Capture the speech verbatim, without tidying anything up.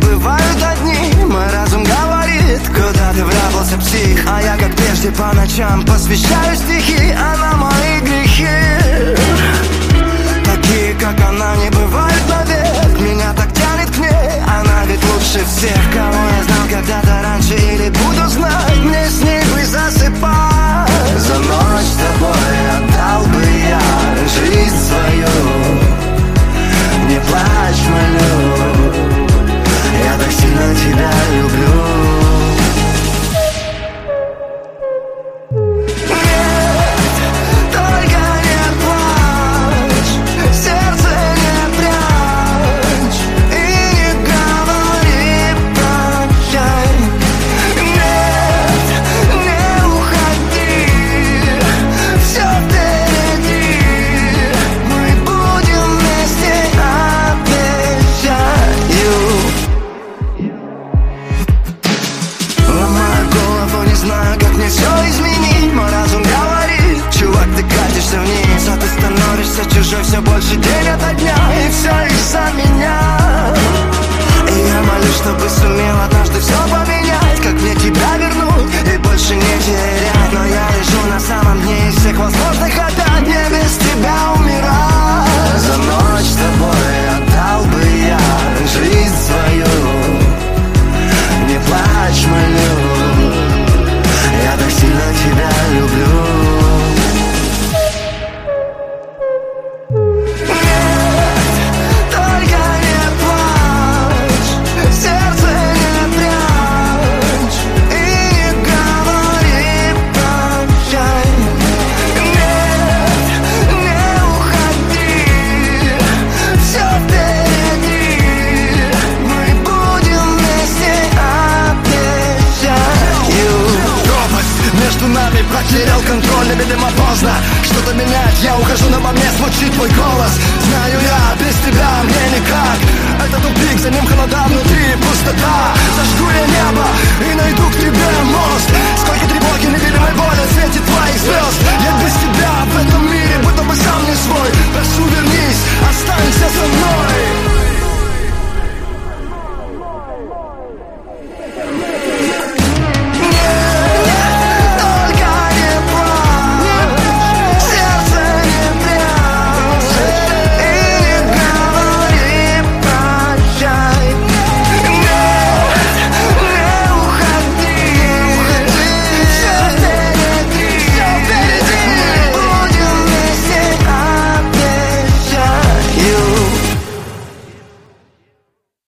бывают одни. Мой разум говорит, куда ты вряблся, псих. А я, как прежде, по ночам посвящаю стихи. Она мои грехи, такие, как она, не бывают навек. Меня так тянет к ней, она ведь лучше всех, кого я знал когда-то раньше или буду знать. Мне с ней бы засыпать. За ночь с тобой отдал бы я жизнь свою. Не плачь, молю, я так сильно тебя люблю. Чужой все больше день ото дня, и все из-за меня. И я молюсь, чтобы сумел однажды все поменять, как мне тебя вернуть и больше не терять. Но я лежу на самом дне из всех возможных опять, мне без тебя умирать. За ночь с тобой отдал бы я жизнь свою. Не плачь, молю, я так сильно тебя люблю. Потерял контроль, невидимо поздно что-то менять, я ухожу, но во мне звучит твой голос. Знаю я, без тебя мне никак. Это тупик, за ним холода внутри.